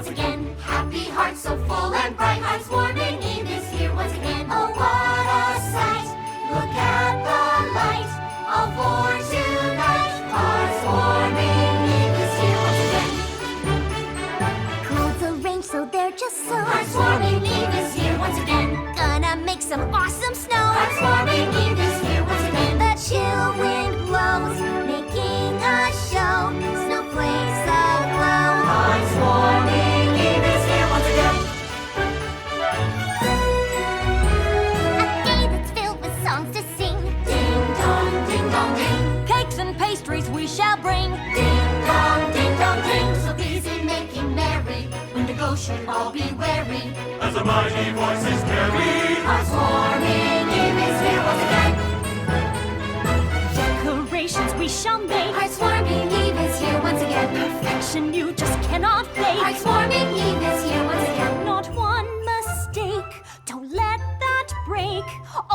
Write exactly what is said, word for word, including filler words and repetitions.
once again. Happy hearts so full and bright. Heartswarming Eve is here once again. Oh, what a sight! Look at the light, all for tonight. Heartswarming Eve is here once again. Clouds arranged so they're just so. Heartswarming Eve is here once again. Gonna make some awesome snow. Heartswarming Eve is here once again. The chill wind blows, making a show. Snowflakes aglow. Heartswarming Eve is here once again. A day that's filled with songs to sing. Ding dong, ding dong, ding. Cakes and pastries we shall bring. Ding dong, ding dong, ding. So busy making merry, when to go should all be wary. As the mighty voices carry. Heartswarming Eve is here once again. Decorations we shall make. Heartswarming Eve is here once again. Perfection you just cannot fake. Heartswarming Eve is here once again. Not one mistake. Don't let that break.